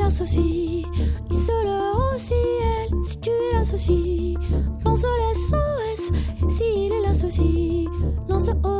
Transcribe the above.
l'associes, il sera au ciel si tu l'associes. Lance les SOS s'il est l'associe, lance au